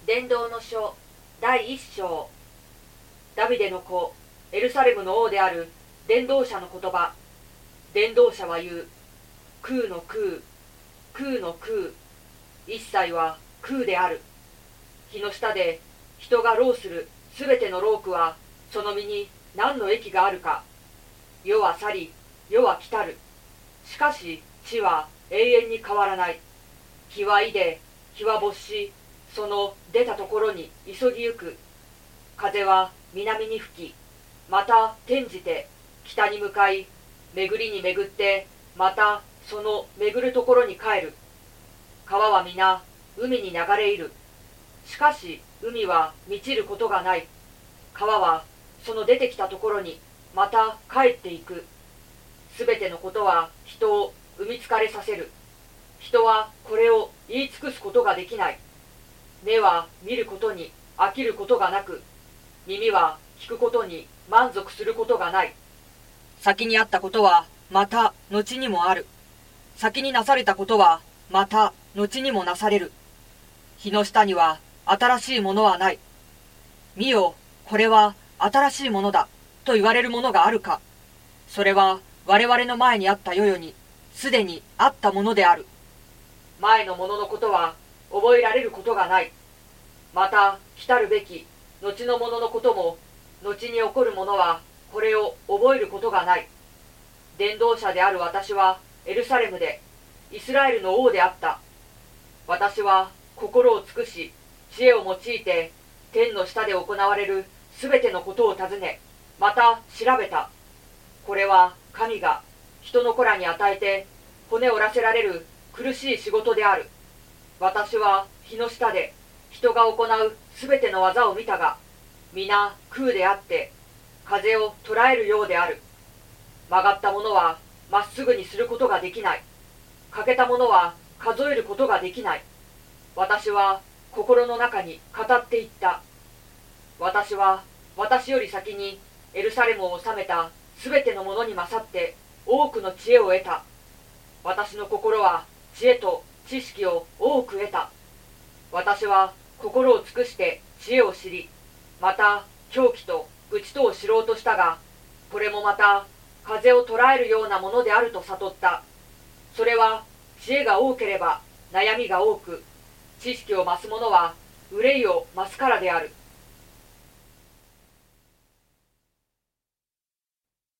伝道の書第一章。ダビデの子エルサレムの王である伝道者の言葉。伝道者は言う。空の空、空の空、一切は空である。日の下で人が労するすべての労苦はその身に何の益があるか。世は去り、世は来たる。しかし地は永遠に変わらない。日は出で、日は没し、その出たところに急ぎゆく。風は南に吹き、また転じて北に向かい、巡りに巡ってまたその巡るところに帰る。川は皆海に流れ入る。しかし海は満ちることがない。川はその出てきたところにまた帰っていく。すべてのことは人を産みつかれさせる。人はこれを言い尽くすことができない。目は見ることに飽きることがなく、耳は聞くことに満足することがない。先にあったことはまた後にもある。先になされたことはまた後にもなされる。日の下には新しいものはない。見よ、これは新しいものだと言われるものがあるか。それは我々の前にあった世々にすでにあったものである。前のもののことは覚えられることがない。また来たるべき後のもののことも、後に起こるものはこれを覚えることがない。伝道者である私はエルサレムでイスラエルの王であった。私は心を尽くし知恵を用いて天の下で行われるすべてのことを尋ね、また調べた。これは神が人の子らに与えて骨折らせられる苦しい仕事である。私は日の下で人が行うすべての技を見たが、皆空であって風を捉えるようである。曲がったものはまっすぐにすることができない。欠けたものは数えることができない。私は心の中に語っていった。私は私より先にエルサレムを治めたすべてのものに勝って多くの知恵を得た。私の心は知恵と知識を多く得た。私は心を尽くして知恵を知り、また狂気と愚痴とを知ろうとしたが、これもまた風を捉えるようなものであると悟った。それは知恵が多ければ悩みが多く、知識を増す者は憂いを増すからである。